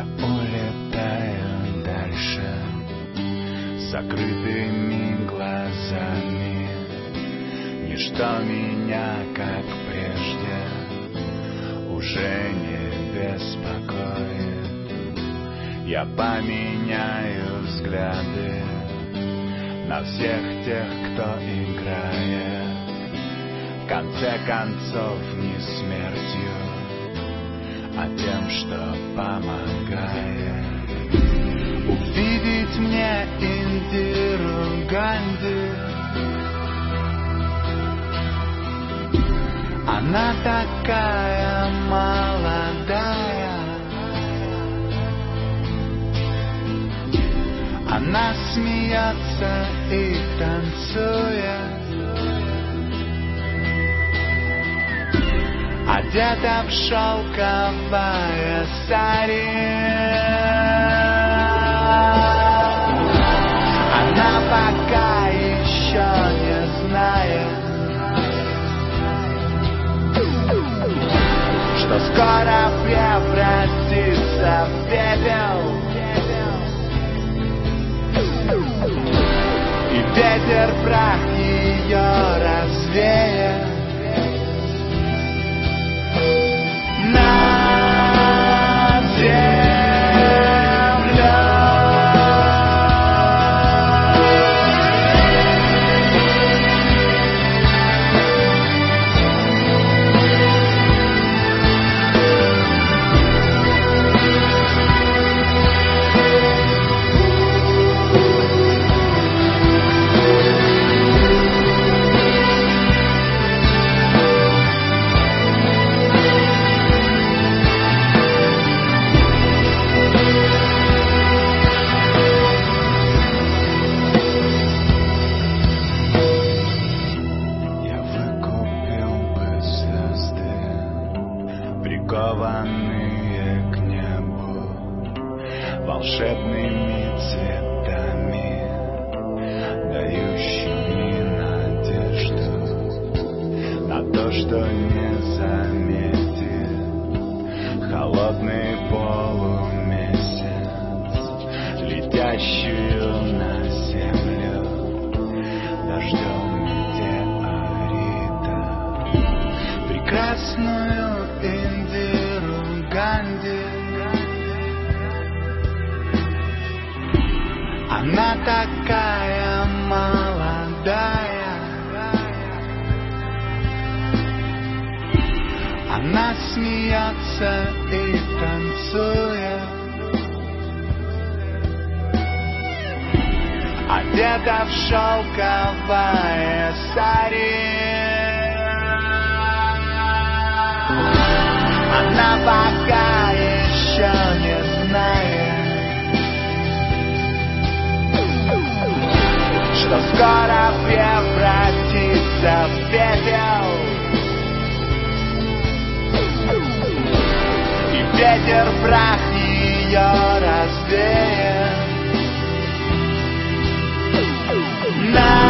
Я улетаю дальше с закрытыми глазами. Ничто меня, как прежде, уже не беспокоит. Я поменяю взгляды на всех тех, кто играет. В конце концов, не смертью, а тем, что помогает. Увидеть мне Индиру Ганди. Она такая молодая. Она смеется и танцует, одета в шелковое сари. Она пока еще не знает, что скоро превратится в пепел. И ветер прах ее развеет над землей. Прикованные к небу волшебными цветами, дающими надежду на то, что не заметит холодный полумесяц, летящую на землю дождем метеорита. Прекрасную Индиру Ганди. Она такая молодая. Она смеется и танцует, одета в шелковое сари. Она пока еще не знает, что скоро превратится в пепел. И ветер прах ее развеет.